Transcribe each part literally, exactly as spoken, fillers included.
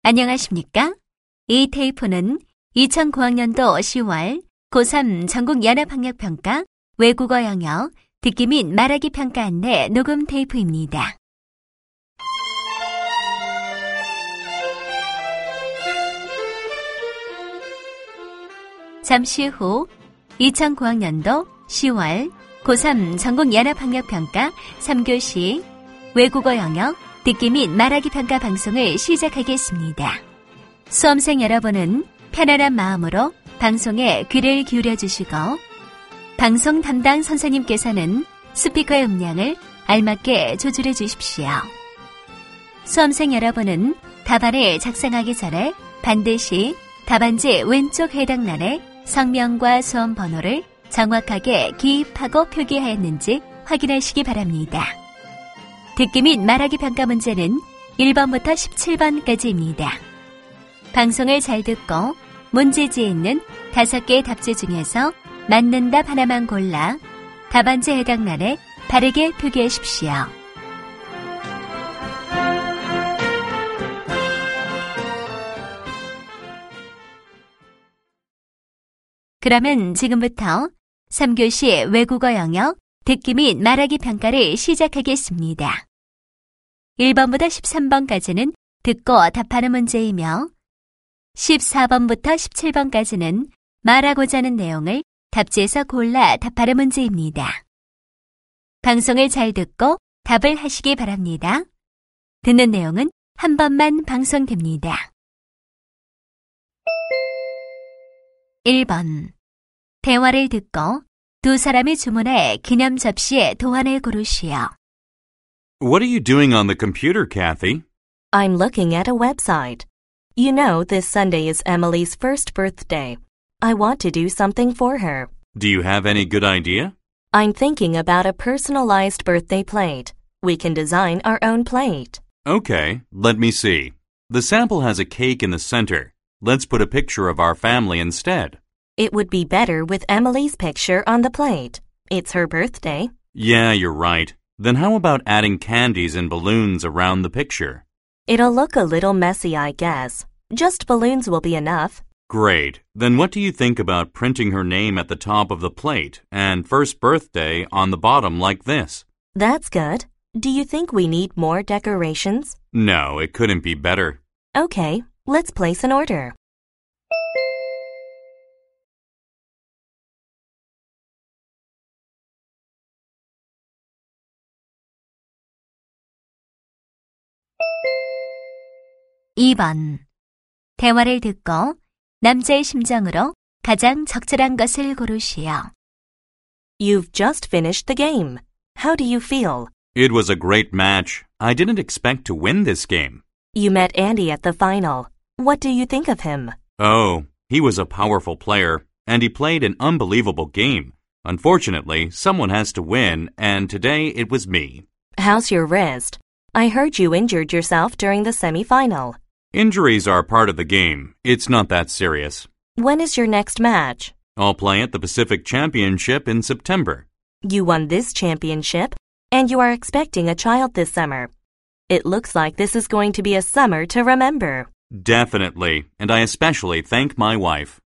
안녕하십니까? 이 테이프는 이천구 학년도 시월 고삼 전국 연합학력평가 외국어 영역 듣기 및 말하기 평가 안내 녹음 테이프입니다. 잠시 후 이천구 학년도 시월 고삼 전국 연합학력평가 삼 교시 외국어 영역 듣기 및 말하기 평가 방송을 시작하겠습니다. 수험생 여러분은 편안한 마음으로 방송에 귀를 기울여 주시고 방송 담당 선생님께서는 스피커의 음량을 알맞게 조절해 주십시오. 수험생 여러분은 답안을 작성하기 전에 반드시 답안지 왼쪽 해당란에 성명과 수험 번호를 정확하게 기입하고 표기하였는지 확인하시기 바랍니다. 듣기 및 말하기 평가 문제는 일 번부터 십칠 번까지입니다. 방송을 잘 듣고 문제지에 있는 다섯 개의 답지 중에서 맞는 답 하나만 골라 답안지 해당란에 바르게 표기하십시오. 그러면 지금부터 삼 교시 외국어 영역 듣기 및 말하기 평가를 시작하겠습니다. 일 번부터 십삼 번까지는 듣고 답하는 문제이며 십사 번부터 십칠 번까지는 말하고자 하는 내용을 답지에서 골라 답하는 문제입니다. 방송을 잘 듣고 답을 하시기 바랍니다. 듣는 내용은 한 번만 방송됩니다. 일 번. 대화를 듣고 두 사람이 주문할 기념 접시에 도안을 고르시오. What are you doing on the computer, Kathy? I'm looking at a website. You know, this Sunday is Emily's first birthday. I want to do something for her. Do you have any good idea? I'm thinking about a personalized birthday plate. We can design our own plate. Okay, let me see. The sample has a cake in the center. Let's put a picture of our family instead. It would be better with Emily's picture on the plate. It's her birthday. Yeah, you're right. Then how about adding candies and balloons around the picture? It'll look a little messy, I guess. Just balloons will be enough. Great. Then what do you think about printing her name at the top of the plate and first birthday on the bottom like this? That's good. Do you think we need more decorations? No, it couldn't be better. Okay, let's place an order. 이 번. 대화를 듣고 남자의 심정으로 가장 적절한 것을 고르시오. You've just finished the game. How do you feel? It was a great match. I didn't expect to win this game. You met Andy at the final. What do you think of him? Oh, he was a powerful player, and he played an unbelievable game. Unfortunately, someone has to win, and today it was me. How's your wrist? I heard you injured yourself during the semi-final. Injuries are part of the game. It's not that serious. When is your next match? I'll play at the Pacific Championship in September. You won this championship, and you are expecting a child this summer. It looks like this is going to be a summer to remember. Definitely, and I especially thank my wife.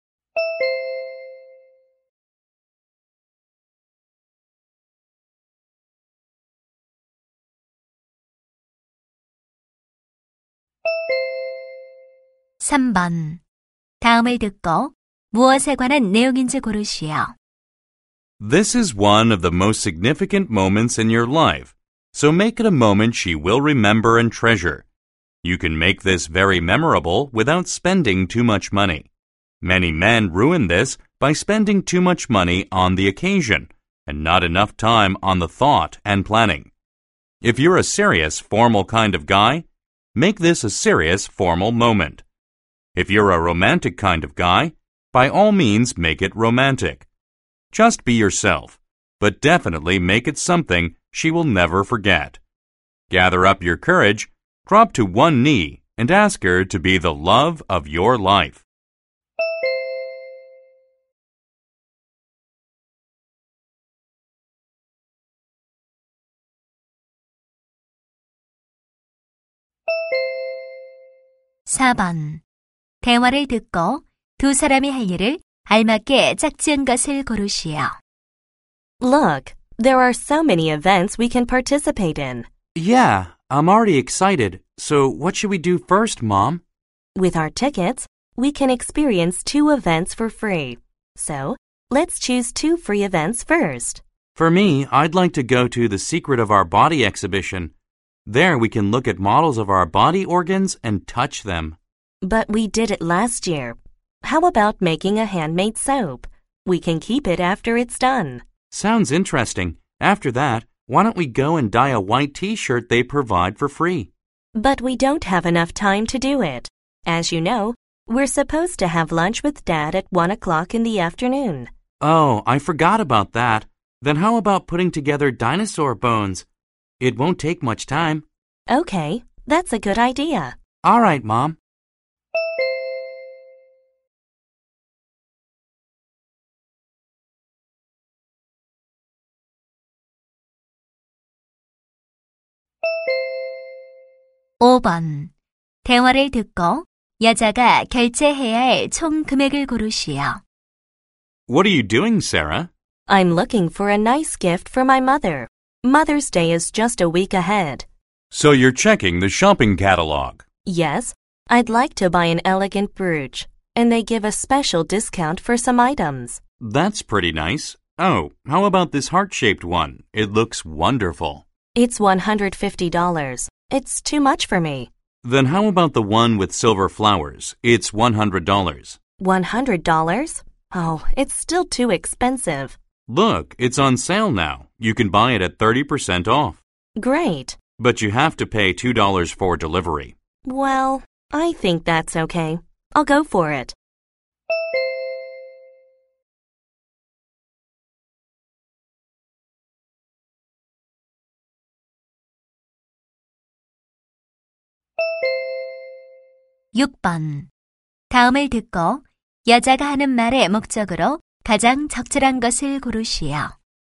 삼 번. 다음을 듣고 무엇에 관한 내용인지 고르시오. This is one of the most significant moments in your life, so make it a moment she will remember and treasure. You can make this very memorable without spending too much money. Many men ruin this by spending too much money on the occasion and not enough time on the thought and planning. If you're a serious, formal kind of guy, make this a serious, formal moment. If you're a romantic kind of guy, by all means make it romantic. Just be yourself, but definitely make it something she will never forget. Gather up your courage, drop to one knee, and ask her to be the love of your life. 사 번. 대화를 듣고 두 사람이 할 일을 알맞게 짝지은 것을 고르시오. Look, there are so many events we can participate in. Yeah, I'm already excited. So what should we do first, Mom? With our tickets, we can experience two events for free. So, let's choose two free events first. For me, I'd like to go to the Secret of Our Body exhibition. There we can look at models of our body organs and touch them. But we did it last year. How about making a handmade soap? We can keep it after it's done. Sounds interesting. After that, why don't we go and dye a white t-shirt they provide for free? But we don't have enough time to do it. As you know, we're supposed to have lunch with Dad at one o'clock in the afternoon. Oh, I forgot about that. Then how about putting together dinosaur bones? It won't take much time. Okay, that's a good idea. All right, Mom. 오 번. 대화를 듣고 여자가 결제해야 할 총 금액을 고르시오. What are you doing, Sarah? I'm looking for a nice gift for my mother. Mother's Day is just a week ahead. So you're checking the shopping catalog. Yes, I'd like to buy an elegant brooch, and they give a special discount for some items. That's pretty nice. Oh, how about this heart-shaped one? It looks wonderful. It's one hundred fifty dollars. It's too much for me. Then how about the one with silver flowers? It's one hundred dollars. one hundred dollars? Oh, it's still too expensive. Look, it's on sale now. You can buy it at thirty percent off. Great. But you have to pay two dollars for delivery. Well, I think that's okay. I'll go for it. 육 번. 다음을 듣고 여자가 하는 말의 목적으로 가장 적절한 것을 고르시오.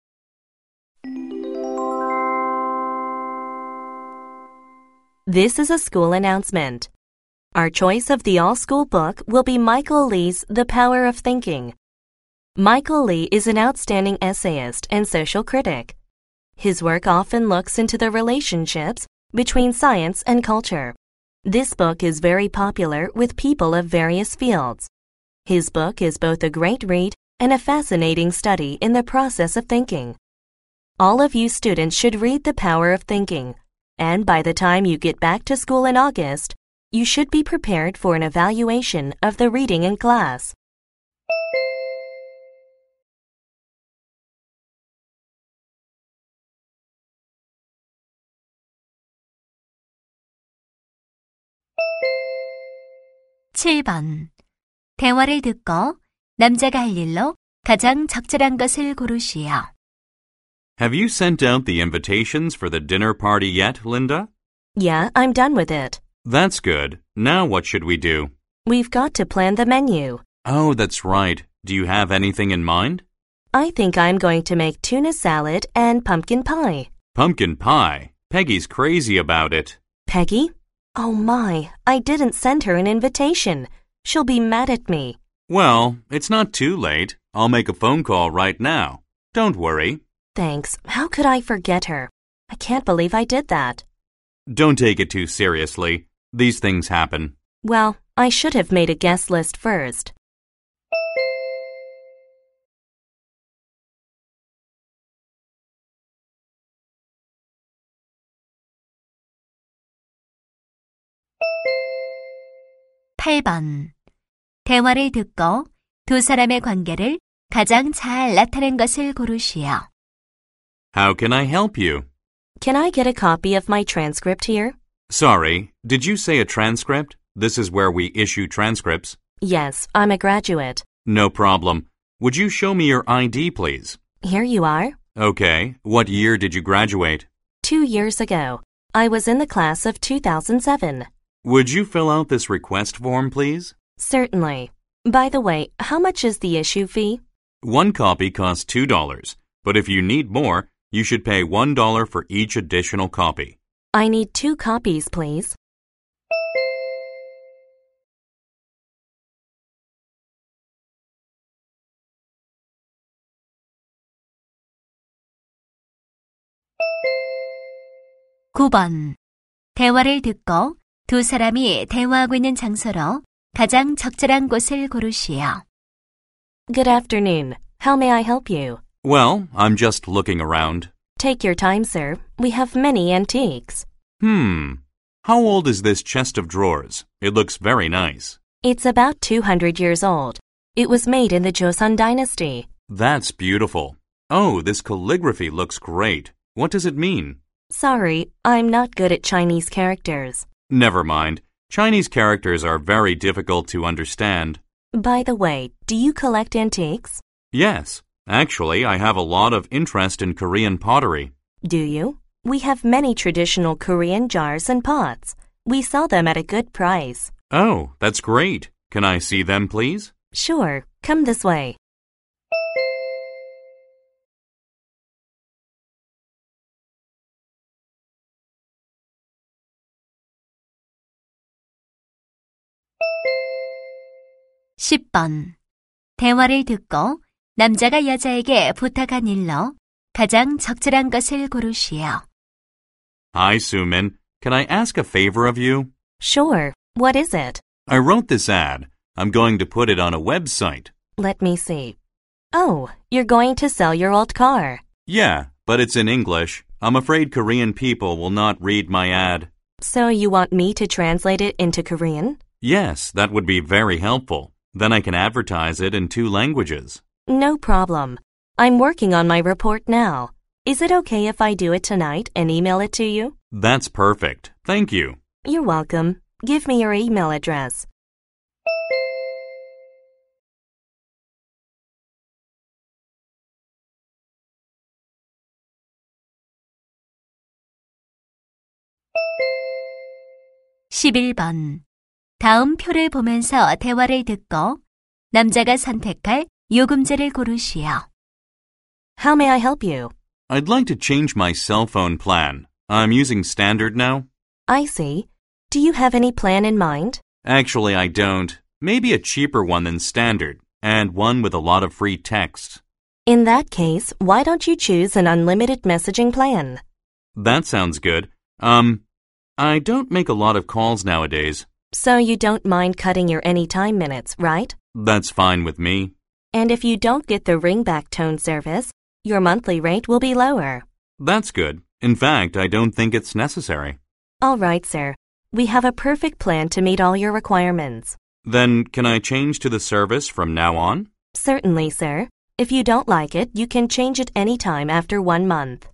This is a school announcement. Our choice of the all-school book will be Michael Lee's The Power of Thinking. Michael Lee is an outstanding essayist and social critic. His work often looks into the relationships between science and culture. This book is very popular with people of various fields. His book is both a great read and a fascinating study in the process of thinking. All of you students should read The Power of Thinking, and by the time you get back to school in August, you should be prepared for an evaluation of the reading in class. 칠 번. 대화를 듣고 남자가 할 일로 가장 적절한 것을 고르시오. Have you sent out the invitations for the dinner party yet, Linda? Yeah, I'm done with it. That's good. Now what should we do? We've got to plan the menu. Oh, that's right. Do you have anything in mind? I think I'm going to make tuna salad and pumpkin pie. Pumpkin pie. Peggy's crazy about it. Peggy? Oh my, I didn't send her an invitation. She'll be mad at me. Well, it's not too late. I'll make a phone call right now. Don't worry. Thanks. How could I forget her? I can't believe I did that. Don't take it too seriously. These things happen. Well, I should have made a guest list first. 팔 번. 대화를 듣고 두 사람의 관계를 가장 잘 나타낸 것을 고르시오. How can I help you? Can I get a copy of my transcript here? Sorry, did you say a transcript? This is where we issue transcripts. Yes, I'm a graduate. No problem. Would you show me your I D, please? Here you are. Okay. What year did you graduate? Two years ago. I was in the class of two thousand seven. Would you fill out this request form, please? Certainly. By the way, how much is the issue fee? One copy costs two dollars, but if you need more, you should pay one dollar for each additional copy. I need two copies, please. 구 번. 대화를 듣고 두 사람이 대화하고 있는 장소로 가장 적절한 곳을 고르시오. Good afternoon. How may I help you? Well, I'm just looking around. Take your time, sir. We have many antiques. Hmm. How old is this chest of drawers? It looks very nice. It's about two hundred years old. It was made in the Joseon dynasty. That's beautiful. Oh, this calligraphy looks great. What does it mean? Sorry, I'm not good at Chinese characters. Never mind. Chinese characters are very difficult to understand. By the way, do you collect antiques? Yes. Actually, I have a lot of interest in Korean pottery. Do you? We have many traditional Korean jars and pots. We sell them at a good price. Oh, that's great. Can I see them, please? Sure, come this way. 십 번. 대화를 듣고 남자가 여자에게 부탁한 일로 가장 적절한 것을 고르시오. Hi, Sumin. Can I ask a favor of you? Sure, what is it? I wrote this ad. I'm going to put it on a website. Let me see. Oh, you're going to sell your old car. Yeah, but it's in English. I'm afraid Korean people will not read my ad. So you want me to translate it into Korean? Yes, that would be very helpful. Then I can advertise it in two languages. No problem. I'm working on my report now. Is it okay if I do it tonight and email it to you? That's perfect. Thank you. You're welcome. Give me your email address. 십일 번. 다음 표를 보면서 대화를 듣고 남자가 선택할 요금제를 고르시오. How may I help you? I'd like to change my cell phone plan. I'm using Standard now. I see. Do you have any plan in mind? Actually, I don't. Maybe a cheaper one than Standard, and one with a lot of free text. In that case, why don't you choose an unlimited messaging plan? That sounds good. Um, I don't make a lot of calls nowadays. So you don't mind cutting your anytime minutes, right? That's fine with me. And if you don't get the ringback tone service, your monthly rate will be lower. That's good. In fact, I don't think it's necessary. All right, sir. We have a perfect plan to meet all your requirements. Then can I change to the service from now on? Certainly, sir. If you don't like it, you can change it anytime after one month.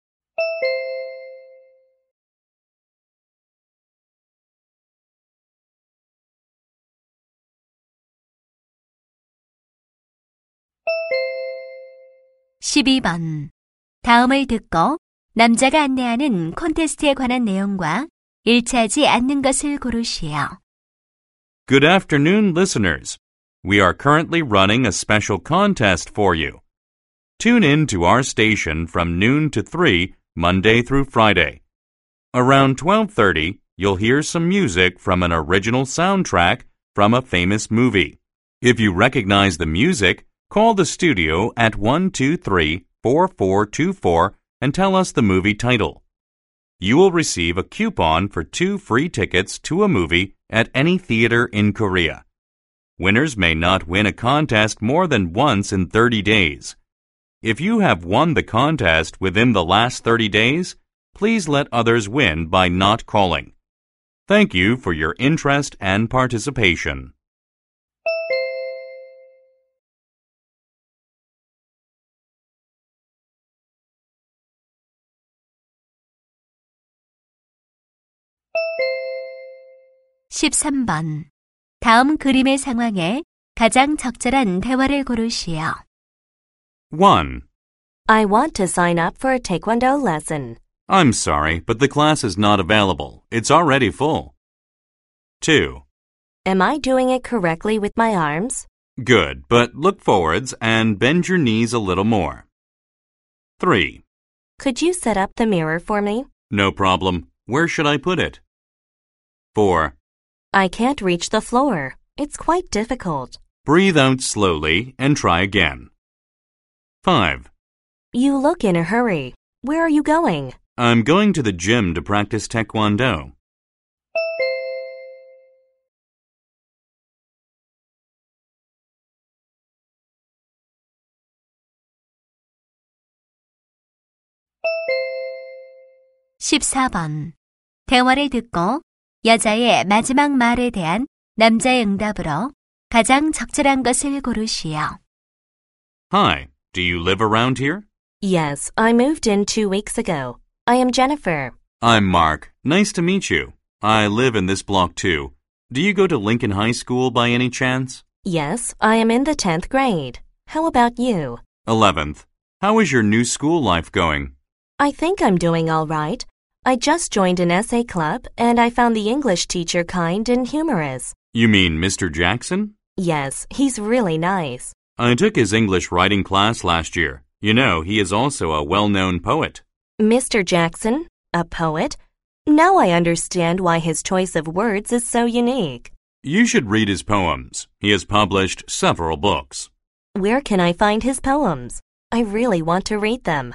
십이 번. 다음을 듣고 남자가 안내하는 콘테스트에 관한 내용과 일치하지 않는 것을 고르시오. Good afternoon, listeners. We are currently running a special contest for you. Tune in to our station from noon to three, Monday through Friday. Around twelve thirty, you'll hear some music from an original soundtrack from a famous movie. If you recognize the music, call the studio at one two three, four four two four and tell us the movie title. You will receive a coupon for two free tickets to a movie at any theater in Korea. Winners may not win a contest more than once in thirty days. If you have won the contest within the last thirty days, please let others win by not calling. Thank you for your interest and participation. 십삼 번. 다음 그림의 상황에 가장 적절한 대화를 고르시오. one. I want to sign up for a taekwondo lesson. I'm sorry, but the class is not available. It's already full. two. Am I doing it correctly with my arms? Good, but look forwards and bend your knees a little more. three. Could you set up the mirror for me? No problem. Where should I put it? four. I can't reach the floor. It's quite difficult. Breathe out slowly and try again. five. You look in a hurry. Where are you going? I'm going to the gym to practice taekwondo. 십사 번. 대화를 듣고 여자의 마지막 말에 대한 남자의 응답으로 가장 적절한 것을 고르시오. Hi, do you live around here? Yes, I moved in two weeks ago. I am Jennifer. I'm Mark. Nice to meet you. I live in this block too. Do you go to Lincoln High School by any chance? Yes, I am in the tenth grade. How about you? eleventh. How is your new school life going? I think I'm doing all right. I just joined an essay club and I found the English teacher kind and humorous. You mean Mister Jackson? Yes, he's really nice. I took his English writing class last year. You know, he is also a well-known poet. Mister Jackson, a poet? Now I understand why his choice of words is so unique. You should read his poems. He has published several books. Where can I find his poems? I really want to read them.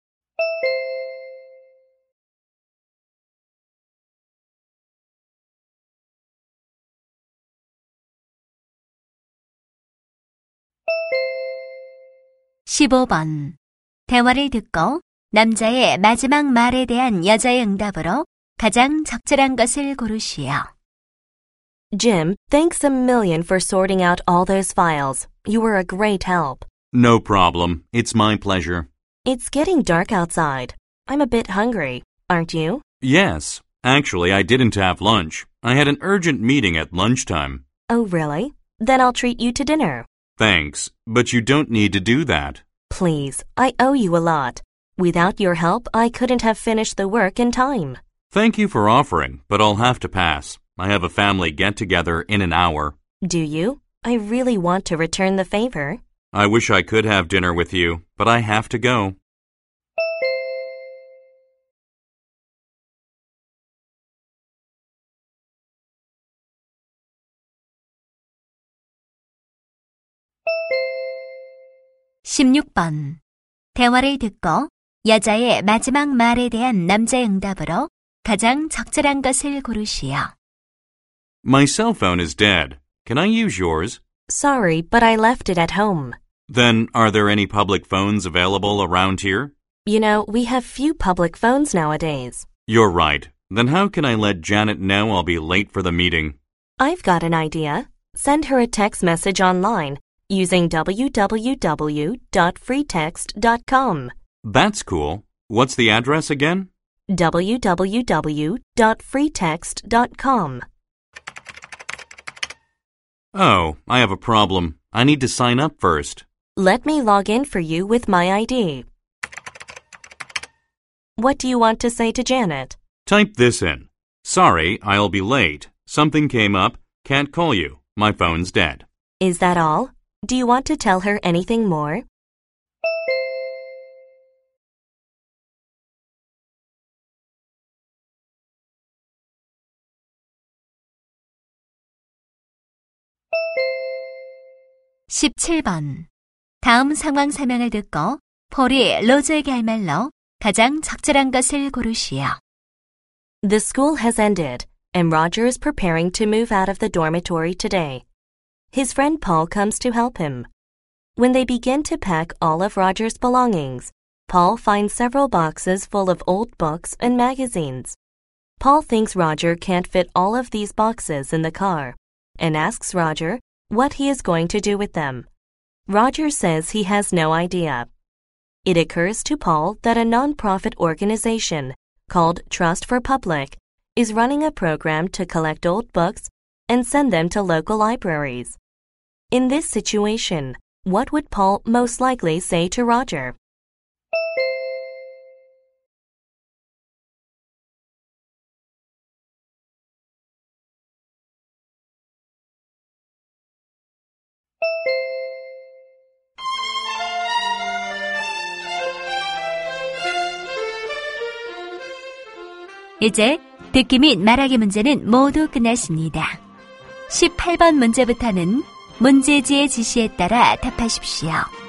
십오 번. 대화를 듣고 남자의 마지막 말에 대한 여자의 응답으로 가장 적절한 것을 고르시오. Jim, thanks a million for sorting out all those files. You were a great help. No problem. It's my pleasure. It's getting dark outside. I'm a bit hungry, aren't you? Yes. Actually, I didn't have lunch. I had an urgent meeting at lunchtime. Oh, really? Then I'll treat you to dinner. Thanks, but you don't need to do that. Please, I owe you a lot. Without your help, I couldn't have finished the work in time. Thank you for offering, but I'll have to pass. I have a family get-together in an hour. Do you? I really want to return the favor. I wish I could have dinner with you, but I have to go. 십육 번. 대화를 듣고 여자의 마지막 말에 대한 남자의 응답으로 가장 적절한 것을 고르시오. My cell phone is dead. Can I use yours? Sorry, but I left it at home. Then, are there any public phones available around here? You know, we have few public phones nowadays. You're right. Then how can I let Janet know I'll be late for the meeting? I've got an idea. Send her a text message online using w w w dot free text dot com. That's cool. What's the address again? w w w dot free text dot com. Oh, I have a problem. I need to sign up first. Let me log in for you with my I D. What do you want to say to Janet? Type this in. Sorry, I'll be late. Something came up. Can't call you. My phone's dead. Is that all? Do you want to tell her anything more? 십칠 번. 다음 상황 설명을 듣고 폴이 로즈에게 할 말로 가장 적절한 것을 고르시오. The school has ended, and Roger is preparing to move out of the dormitory today. His friend Paul comes to help him. When they begin to pack all of Roger's belongings, Paul finds several boxes full of old books and magazines. Paul thinks Roger can't fit all of these boxes in the car, and asks Roger what he is going to do with them. Roger says he has no idea. It occurs to Paul that a non-profit organization called Trust for Public is running a program to collect old books and send them to local libraries. In this situation, what would Paul most likely say to Roger? 이제 듣기 및 말하기 문제는 모두 끝났습니다. 십팔 번 문제부터는 문제지의 지시에 따라 답하십시오.